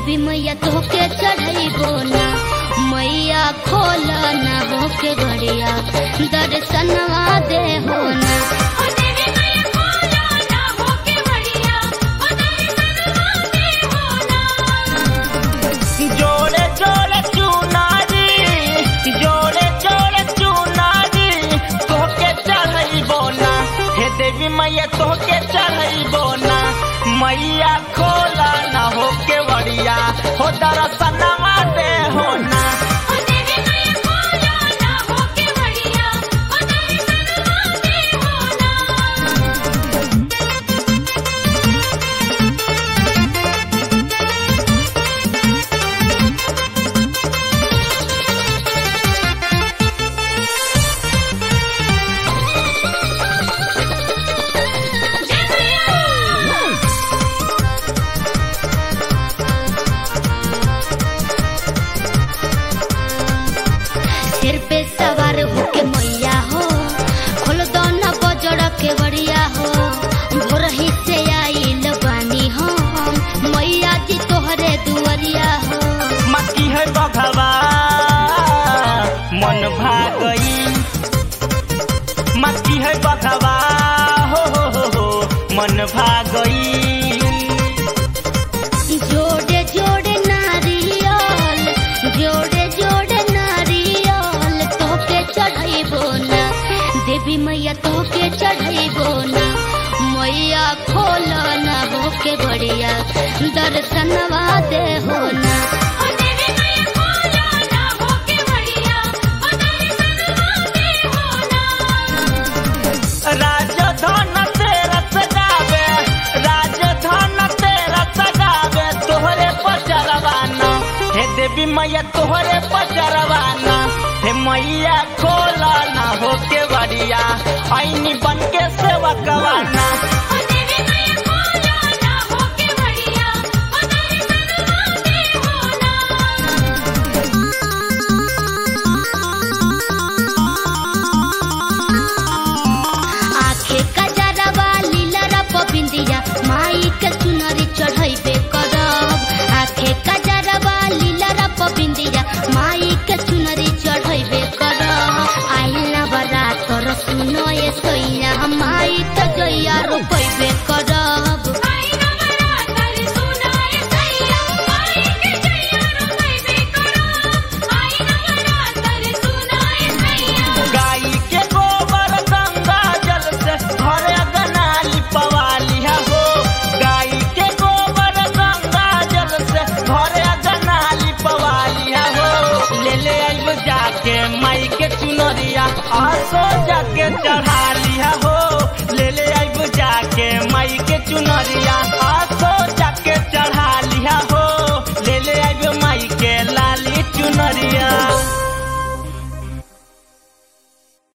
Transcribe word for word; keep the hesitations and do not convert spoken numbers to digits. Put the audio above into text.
देवी मैया तोके चढ़ैबो ना मैया खोल ना होके गड़िया दर्शनवा दे हो ना जोड़े जोड़े चुनारी जोड़े जोड़े चुनारी तोके चढ़ैबो ना हे देवी मैया तोके चढ़ैबो ना मैया खोला ना होके बड़िया हो दर्शनवा दे हो ना सिर पे सवार होके मैया हो खोल दो ना बजड़ के बड़िया हो भोरही से आइल बानी हो मैया जी तोहरे दुआरिया हो मक्की है बघवा मन भागई मक्की है बघवा हो हो हो हो मन भागई जोड़े जोड़े नारियल जोड़े जोड़े नारियल तोके चढ़ैबो ना देवी मैया तोके चढ़ैबो ना मैया खोल ना होके बड़िया दर्शनवा दे हो ना राजधन तेरा सजावे राजधन तेरा सजावे तोहरे पचरवाना हे देवी मैया तोहरे पचरवाना हे मैया खोला ना होके बड़िया ऐनी बन के सेवकवाना माई के चुनरी चढ़ैबे करब आखे कजरवा लीला रप बिंदिया माई के चुनरी चढ़ैबे करब आइला बरात र सुनो ये सैया माई के गैया रोपैबे करब गाई के गोबर गंगा जल से घर अगना लिपवाली हो गाई के गोबर गंगा जल से घर अगना लिपवाली हो ले ले आइब जाके माई के चुनरिया आसो जाके चढ़ा